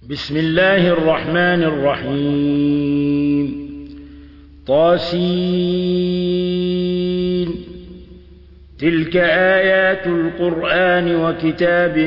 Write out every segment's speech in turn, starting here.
بسم الله الرحمن الرحيم طاسين تلك آيات القرآن وكتاب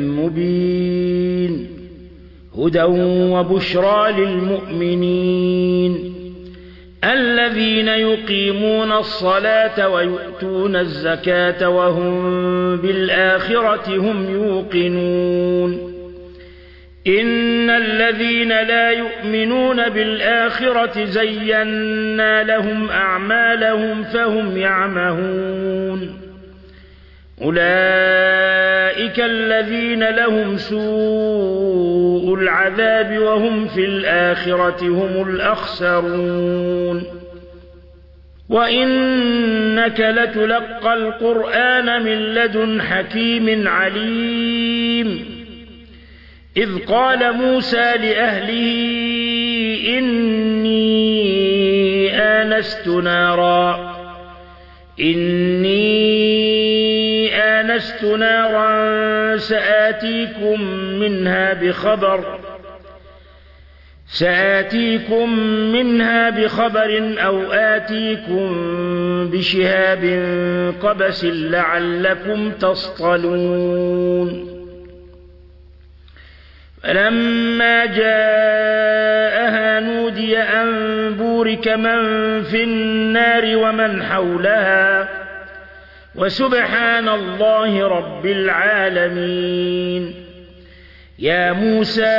مبين هدى وبشرى للمؤمنين الذين يقيمون الصلاة ويؤتون الزكاة وهم بالآخرة هم يوقنون إن الذين لا يؤمنون بالآخرة زينا لهم أعمالهم فهم يعمهون أولئك الذين لهم سوء العذاب وهم في الآخرة هم الأخسرون وإنك لتلقى القرآن من لدن حكيم عليم إذ قال موسى لأهله إني آنست نارا سآتيكم منها بخبر أو آتيكم بشهاب قبس لعلكم تصطلون فلما جاءها نودي أن بورك من في النار ومن حولها وسبحان الله رب العالمين يا موسى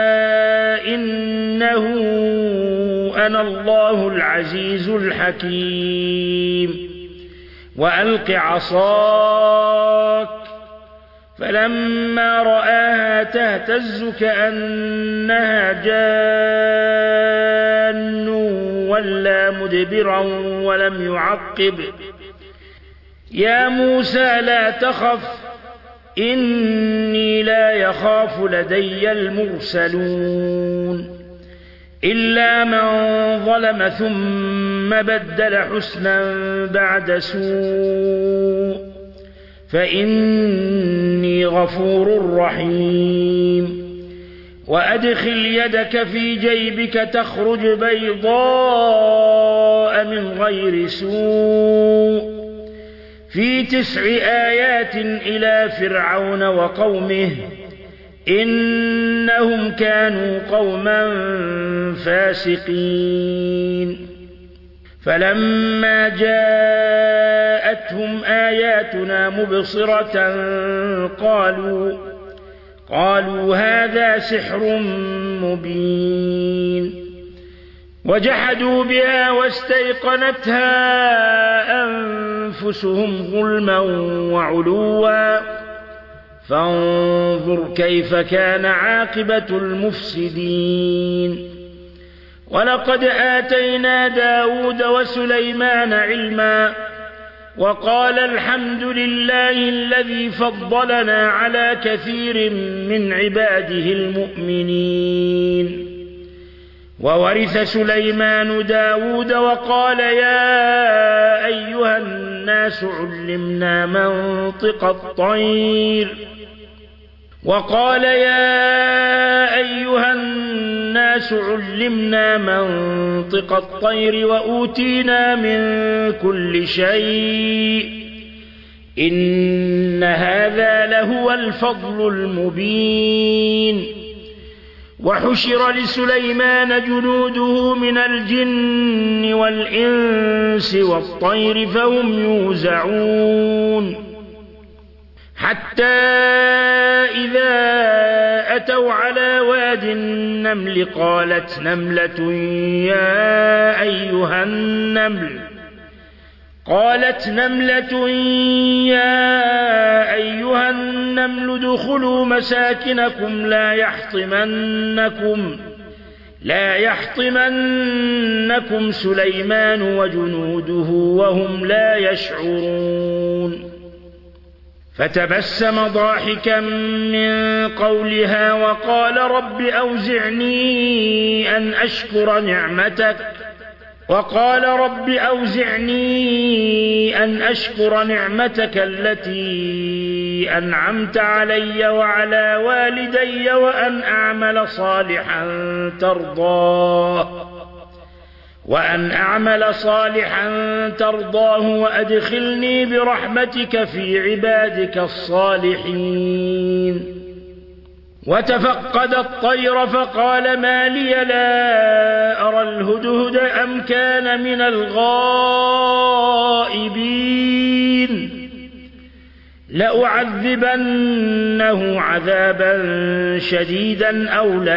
إنه أنا الله العزيز الحكيم وألق عصاك فلما رآها تهتز كأنها جان ولا مدبرا ولم يعقب يا موسى لا تخف إني لا يخاف لدي المرسلون إلا من ظلم ثم بدل حسنا بعد سوء فإني غفور رحيم وأدخل يدك في جيبك تخرج بيضاء من غير سوء في 9 آيات إلى فرعون وقومه إنهم كانوا قوما فاسقين فلما جاءتهم آياتنا مبصرة قالوا هذا سحر مبين وجحدوا بها واستيقنتها أنفسهم ظلما وعلوا فانظر كيف كان عاقبة المفسدين ولقد آتينا داود وسليمان علما وقال الحمد لله الذي فضلنا على كثير من عباده المؤمنين وورث سليمان داود وقال يا أيها الناس علمنا منطق الطير وأوتينا من كل شيء إن هذا لهو الفضل المبين وحشر لسليمان جنوده من الجن والإنس والطير فهم يوزعون حتى إذا أتوا على واد النمل قالت نملة يا أيها النمل ادخلوا مساكنكم لا يحطمنكم سليمان وجنوده وهم لا يشعرون فتبسم ضاحكا من قولها وقال رب أوزعني أن أشكر وقال رب أوزعني أن أشكر نعمتك التي أنعمت علي وعلى والدي وأن أعمل صالحا ترضاه وأدخلني برحمتك في عبادك الصالحين. وتفقد الطير فقال ما لي لا أرى الهدهد أم كان من الغائبين لأعذبنه عذابا شديدا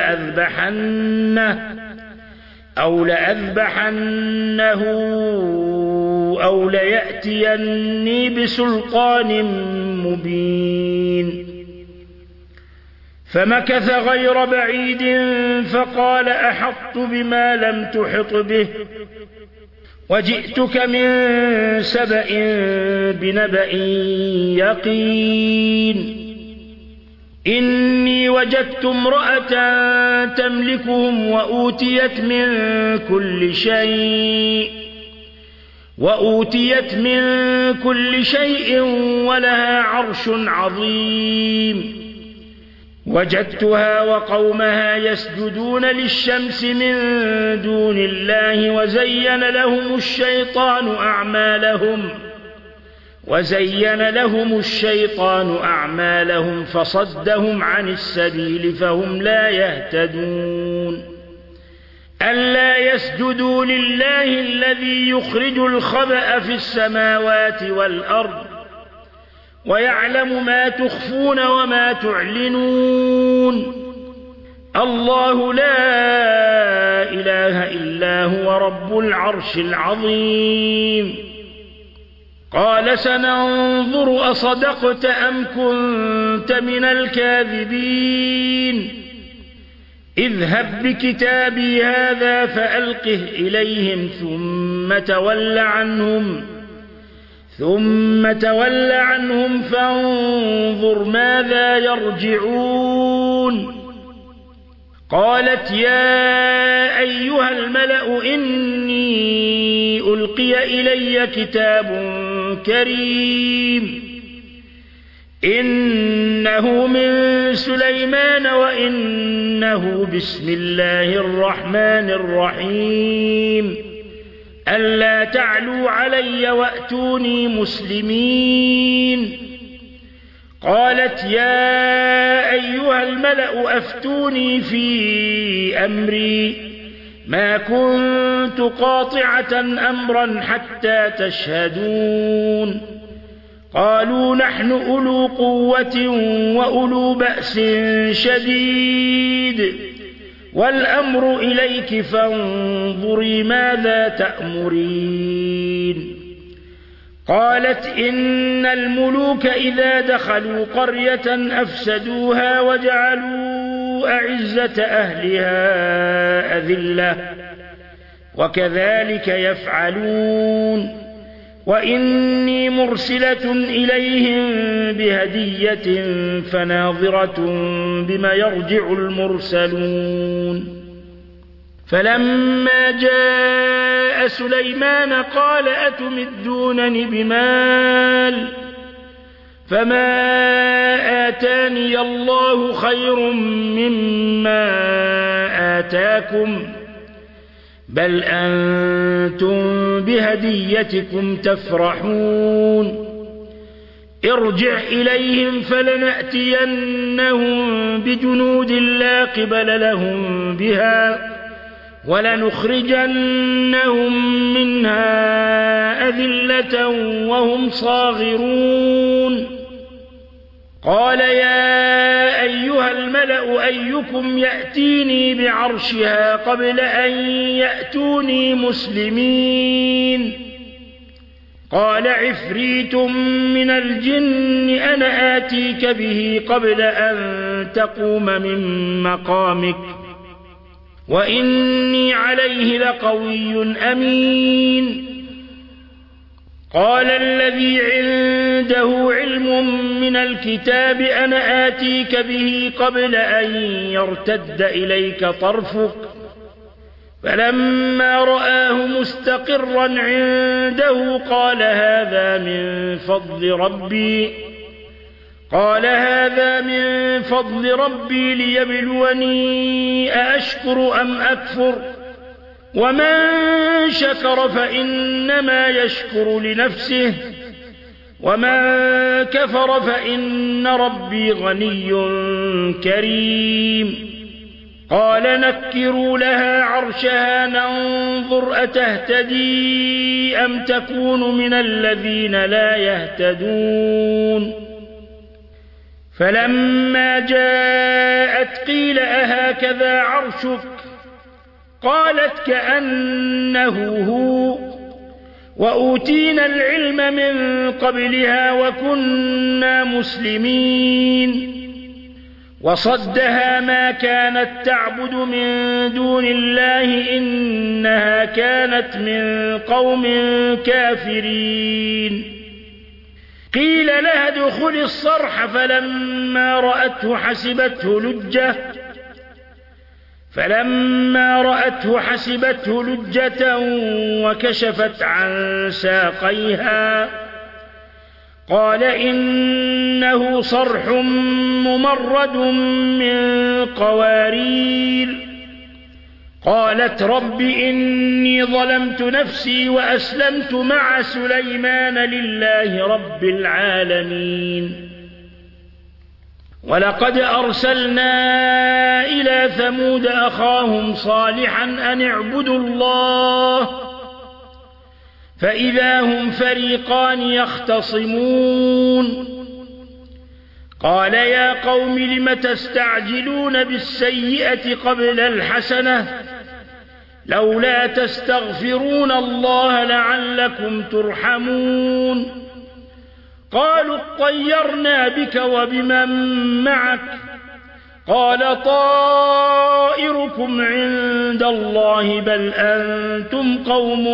أو لأذبحنه أو ليأتيني بسلطان مبين. فمكث غير بعيد فقال أحطت بما لم تحط به وجئتك من سبأ بنبأ يقين. إني وجدت امرأة تملكهم وأوتيت من كل شيء ولها عرش عظيم. وجدتها وقومها يسجدون للشمس من دون الله وزين لهم الشيطان أعمالهم فصدهم عن السبيل فهم لا يهتدون. ألا يسجدوا لله الذي يخرج الخبأ في السماوات والأرض ويعلم ما تخفون وما تعلنون. الله لا إله إلا هو رب العرش العظيم. قال سننظر أصدقت أم كنت من الكاذبين. اذهب بكتابي هذا فألقه إليهم ثم تول عنهم فانظر ماذا يرجعون. قالت يا أيها الملأ إني ألقي إلي كتاب كريم إنه من سليمان وإنه بسم الله الرحمن الرحيم ألا تعلوا علي وأتوني مسلمين. قالت يا أيها الملأ أفتوني في أمري ما كنت قاطعة أمرا حتى تشهدون. قالوا نحن أولو قوة وأولو بأس شديد والأمر إليك فانظري ماذا تأمرين. قالت إن الملوك إذا دخلوا قرية أفسدوها وجعلوا أعزة أهلها أذلة وكذلك يفعلون. وإني مرسلة إليهم بهدية فناظرة بما يرجع المرسلون. فلما جاء سليمان قال أتمدونني بمال فما آتاني الله خير مما آتاكم بل أنتم بهديتكم تفرحون. ارجع إليهم فلنأتينهم بجنود لا قبل لهم بها ولنخرجنهم منها أذلة وهم صاغرون. قال يا أيها الملأ أيكم يأتيني بعرشها قبل أن يأتوني مسلمين. قال عفريت من الجن أنا آتيك به قبل أن تقوم من مقامك وإني عليه لقوي أمين. قال الذي عنده علم من الكتاب أنا آتيك به قبل أن يرتد إليك طرفك فلما رآه مستقرا عنده قال هذا من فضل ربي ليبلوني أأشكر أم أكفر ومن شكر فإنما يشكر لنفسه ومن كفر فإن ربي غني كريم قال نكروا لها عرشها ننظر أتهتدي أم تكون من الذين لا يهتدون فلما جاءت قيل أهكذا عرشك قالت كأنه هو وأوتينا العلم من قبلها وكنا مسلمين وصدها ما كانت تعبد من دون الله إنها كانت من قوم كافرين قيل لها ادخل الصرح فلما رأته حسبته لجة وكشفت عن ساقيها قال إنه صرح ممرد من قوارير قالت رب إني ظلمت نفسي وأسلمت مع سليمان لله رب العالمين ولقد أرسلنا إلى ثمود أخاهم صالحا أن اعبدوا الله فإذا هم فريقان يختصمون قال يا قوم لم تستعجلون بالسيئة قبل الحسنة لولا تستغفرون الله لعلكم ترحمون قالوا اطيرنا بك وبمن معك قال طائركم عند الله بل أنتم قوم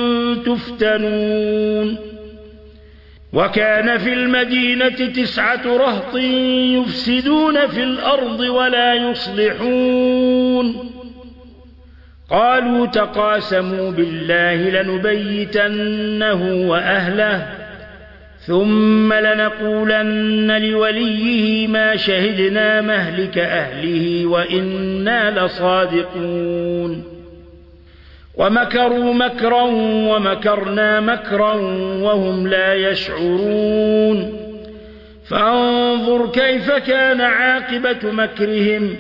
تفتنون وكان في المدينة 9 رهط يفسدون في الأرض ولا يصلحون قالوا تقاسموا بالله لنبيتنه وأهله ثم لنقولن لوليه ما شهدنا مهلك أهله وإنا لصادقون ومكروا مكرا ومكرنا مكرا وهم لا يشعرون فانظر كيف كان عاقبة مكرهم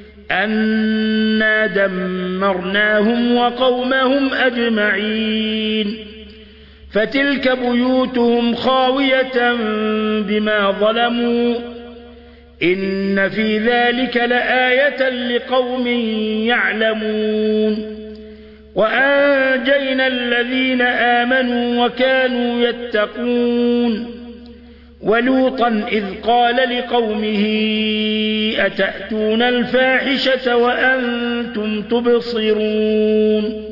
أنا دمرناهم وقومهم أجمعين فتلك بيوتهم خاوية بما ظلموا إن في ذلك لآية لقوم يعلمون وأنجينا الذين آمنوا وكانوا يتقون ولوطا إذ قال لقومه أتأتون الفاحشة وأنتم تبصرون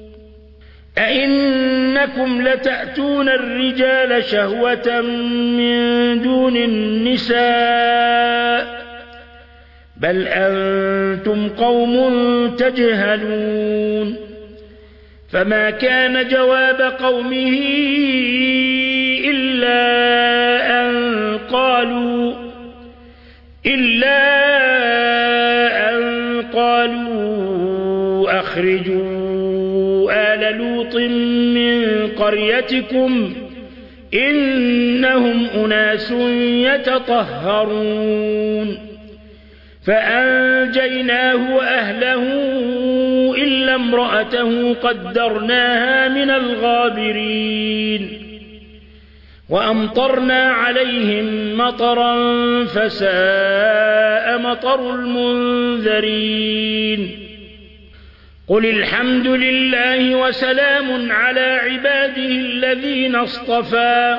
أئنكم لتأتون الرجال شهوة من دون النساء بل أنتم قوم تجهلون فما كان جواب قومه إلا أن قالوا أخرجوا آل لوط من قريتكم إنهم أناس يتطهرون فأنجيناه وأهله إلا امرأته قدرناها من الغابرين وأمطرنا عليهم مطرا فساء مطر المنذرين قل الحمد لله وسلام على عباده الذين اصطفى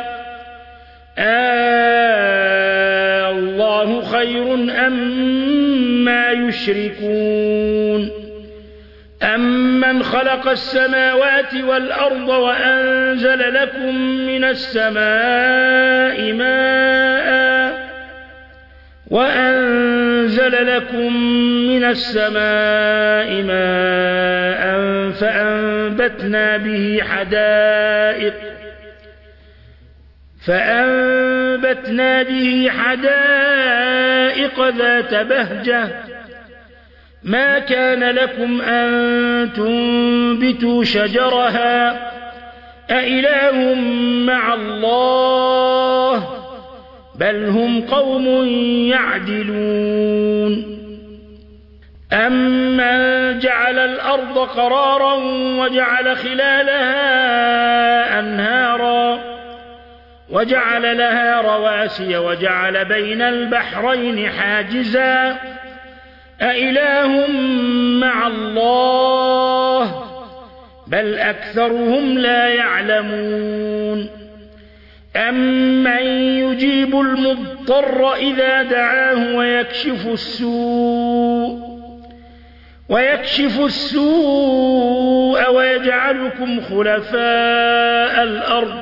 الله خير أما يشركون أمن خلق السماوات والأرض وأنزل لكم من السماء ماء أنزل لكم من السماء ماء فأنبتنا به حدائق ذات بهجة ما كان لكم أن تنبتوا شجرها أإله مع الله بل هم قوم يعدلون أمن جعل الأرض قرارا وجعل خلالها أنهارا وجعل لها رواسي وجعل بين البحرين حاجزا أإله مع الله بل أكثرهم لا يعلمون أمن يجيب المضطر إذا دعاه ويكشف السوء ويجعلكم خلفاء الأرض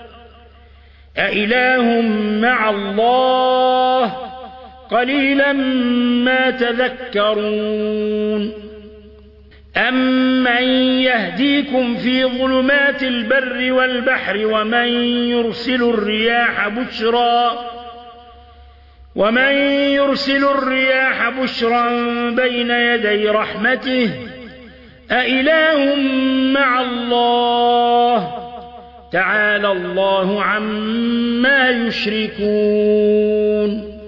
أإله مع الله قليلا ما تذكرون أمن يهديكم في ظلمات البر والبحر ومن يرسل الرياح بشرا بين يدي رحمته أإله مع الله تعالى الله عما يشركون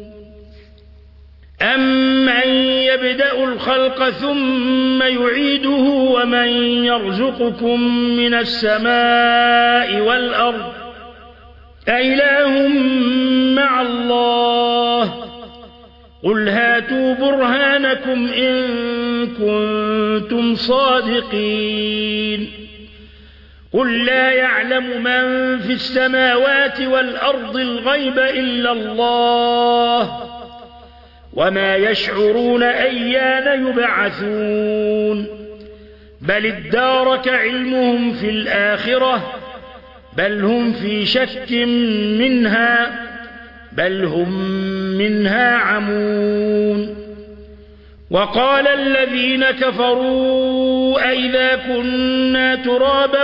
أمن يبدأ الخلق ثم يعيده ومن يرزقكم من السماء والأرض أإله مع الله قل هاتوا برهانكم إن كنتم صادقين قل لا يعلم من في السماوات والأرض الغيب إلا الله وما يشعرون أيان يبعثون بل ادارك علمهم في الآخرة بل هم في شك منها بل هم منها عمون وقال الذين كفروا أئذا كنا ترابا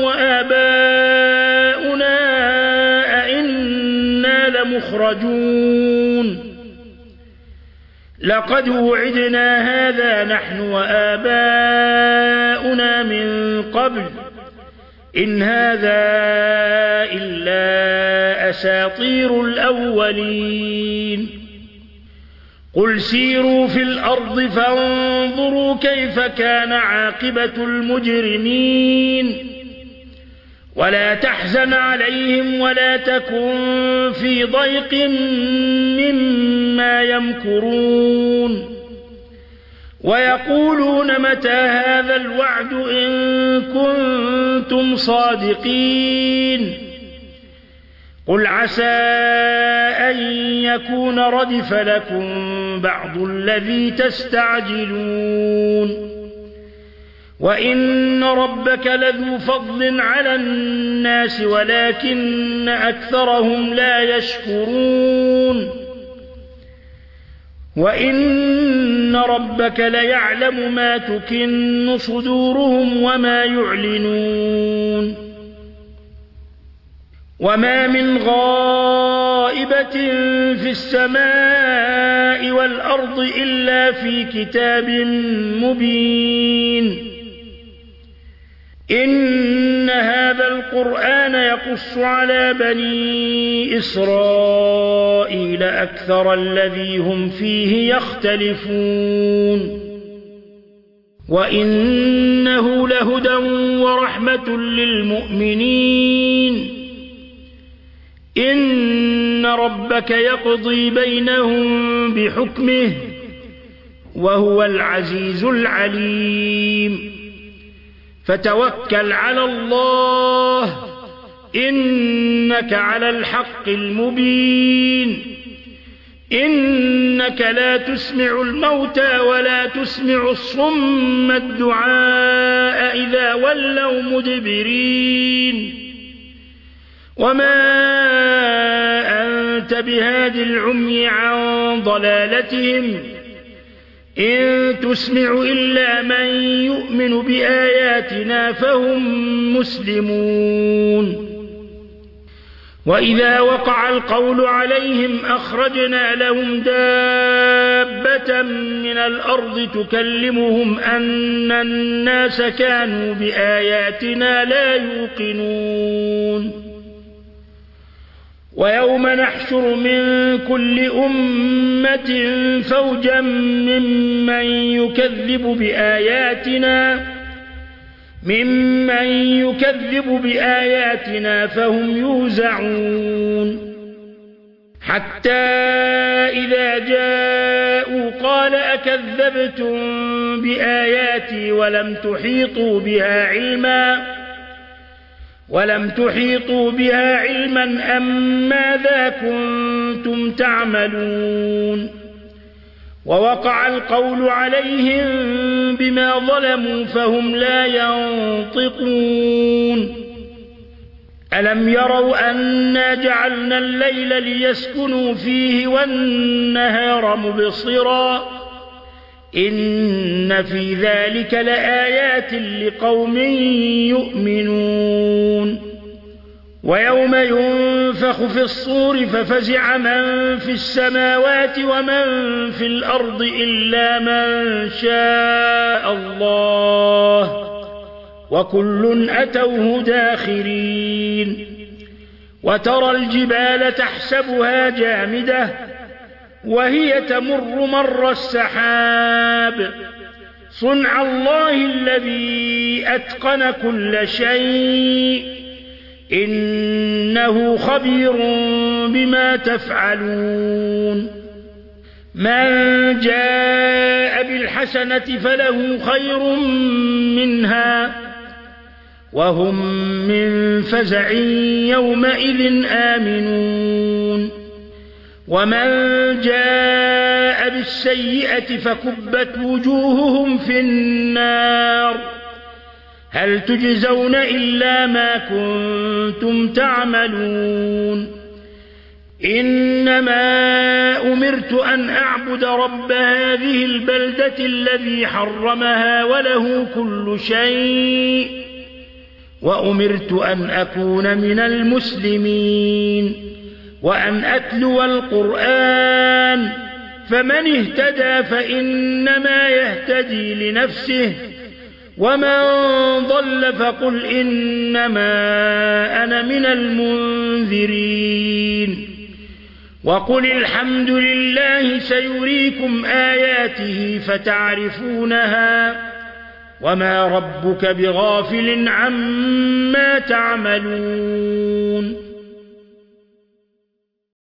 وآباؤنا أئنا لمخرجون لقد وعدنا هذا نحن وآباؤنا من قبل إن هذا إلا أساطير الأولين قل سيروا في الأرض فانظروا كيف كان عاقبة المجرمين ولا تحزن عليهم ولا تكن في ضيق مما يمكرون ويقولون متى هذا الوعد إن كنتم صادقين قل عسى أن يكون ردف لكم بعض الذي تستعجلون وإن ربك لذو فضل على الناس ولكن أكثرهم لا يشكرون وإن ربك ليعلم ما تكن صدورهم وما يعلنون وما من غائبة في السماء والأرض إلا في كتاب مبين إن هذا القرآن يقص على بني إسرائيل أكثر الذي هم فيه يختلفون وإنه لهدى ورحمة للمؤمنين إن ربك يقضي بينهم بحكمه وهو العزيز العليم فتوكل على الله إنك على الحق المبين إنك لا تسمع الموتى ولا تسمع الصم الدعاء إذا ولوا مدبرين وما أنت بهاد العمي عن ضلالتهم إن تسمع إلا من يؤمن بآياتنا فهم مسلمون وإذا وقع القول عليهم أخرجنا لهم دابة من الأرض تكلمهم أن الناس كانوا بآياتنا لا يوقنون ويوم نحشر من كل أمة فوجا ممن يكذب بآياتنا فهم يوزعون حتى إذا جاءوا قال أكذبتم بآياتي ولم تحيطوا بها علما أم ماذا كنتم تعملون ووقع القول عليهم بما ظلموا فهم لا ينطقون ألم يروا أنا جعلنا الليل ليسكنوا فيه والنهار مبصرا إن في ذلك لآيات لقوم يؤمنون ويوم ينفخ في الصور ففزع من في السماوات ومن في الأرض إلا من شاء الله وكل أتوه داخرين وترى الجبال تحسبها جامدة وهي تمر مر السحاب صنع الله الذي أتقن كل شيء إنه خبير بما تفعلون من جاء بالحسنة فله خير منها وهم من فزع يومئذ آمنون ومن جاء بالسيئة فكبت وجوههم في النار هل تجزون إلا ما كنتم تعملون إنما أمرت أن أعبد رب هذه البلدة الذي حرمها وله كل شيء وأمرت أن أكون من المسلمين وأن أتلو القرآن فمن اهتدى فإنما يهتدي لنفسه ومن ضل فقل إنما أنا من المنذرين وقل الحمد لله سيريكم آياته فتعرفونها وما ربك بغافل عما تعملون